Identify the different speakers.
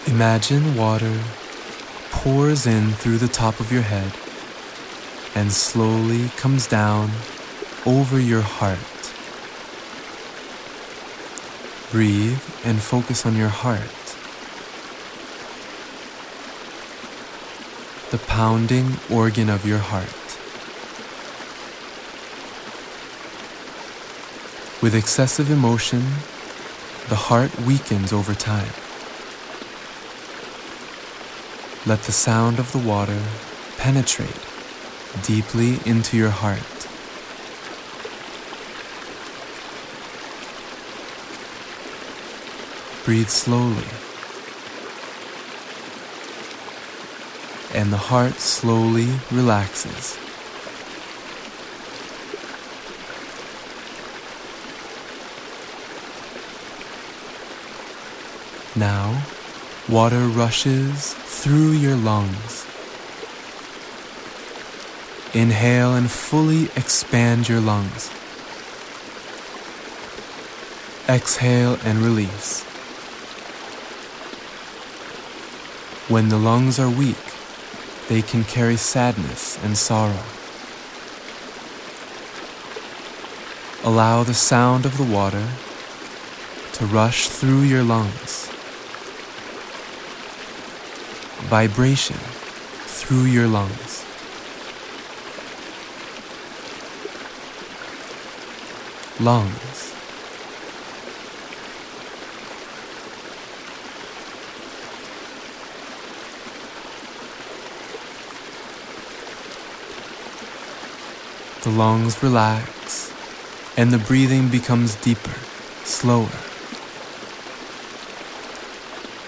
Speaker 1: Imagine water pours in through the top of your head and slowly comes down over your heart. Breathe and focus on your heart. The pounding organ of your heart. With excessive emotion, the heart weakens over time. Let the sound of the water penetrate deeply into your heart. Breathe slowly, and the heart slowly relaxes. Now, water rushes through your lungs. Inhale and fully expand your lungs. Exhale and release. When the lungs are weak, they can carry sadness and sorrow. Allow the sound of the water to rush through your lungs. Vibration through your lungs. Lungs. The lungs relax and the breathing becomes deeper, slower.